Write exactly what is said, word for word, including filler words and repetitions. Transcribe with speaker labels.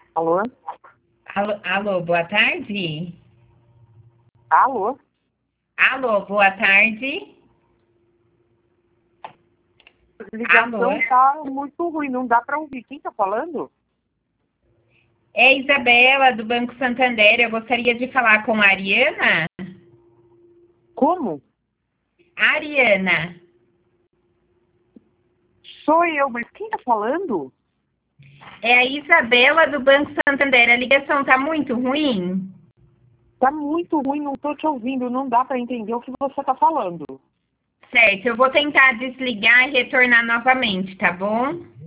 Speaker 1: Alô?
Speaker 2: Alô, alô, boa tarde.
Speaker 1: Alô?
Speaker 2: Alô, boa tarde.
Speaker 1: A ligação
Speaker 2: Alô,
Speaker 1: tá muito ruim, não dá para ouvir. Quem tá falando?
Speaker 2: é Isabela do Banco Santander. Eu gostaria de falar com a Ariana.
Speaker 1: Como?
Speaker 2: Ariana,
Speaker 1: Sou eu, mas quem tá falando?
Speaker 2: é a Isabela do Banco Santander. A ligação tá muito ruim?
Speaker 1: Tá muito ruim, não tô te ouvindo, não dá para entender o que você tá falando.
Speaker 2: Certo, eu vou tentar desligar e retornar novamente, tá bom?